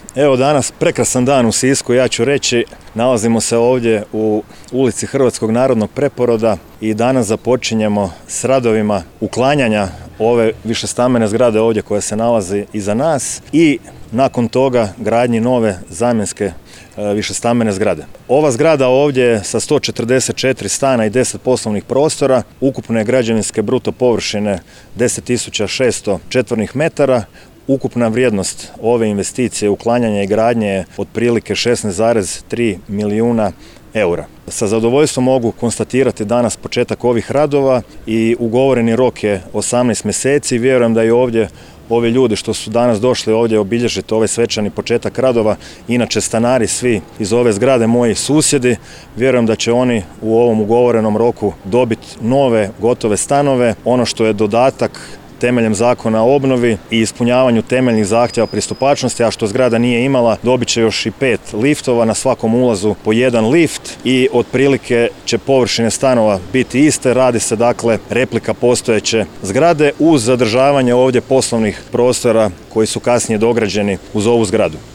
Evo danas prekrasan dan u Sisku, ja ću reći. Nalazimo se ovdje u ulici Hrvatskog narodnog preporoda i danas započinjemo s radovima uklanjanja ove višestambene zgrade ovdje koja se nalazi iza nas i nakon toga gradnji nove zamjenske višestambene zgrade. Ova zgrada ovdje je sa 144 stana i 10 poslovnih prostora, ukupne građevinske bruto površine 10.600 četvornih metara. Ukupna vrijednost ove investicije, uklanjanja i gradnje je otprilike 16,3 milijuna eura. Sa zadovoljstvom mogu konstatirati danas početak ovih radova i ugovoreni rok je 18 mjeseci. Vjerujem da i ovdje ovi ljudi što su danas došli ovdje obilježiti ovaj svečani početak radova, inače stanari svi iz ove zgrade, moji susjedi, vjerujem da će oni u ovom ugovorenom roku dobiti nove gotove stanove. Ono što je dodatak temeljem zakona o obnovi i ispunjavanju temeljnih zahtjeva pristupačnosti, a što zgrada nije imala, dobit će još i 5 liftova, na svakom ulazu po jedan lift i otprilike će površine stanova biti iste. Radi se dakle replika postojeće zgrade uz zadržavanje ovdje poslovnih prostora koji su kasnije dograđeni uz ovu zgradu.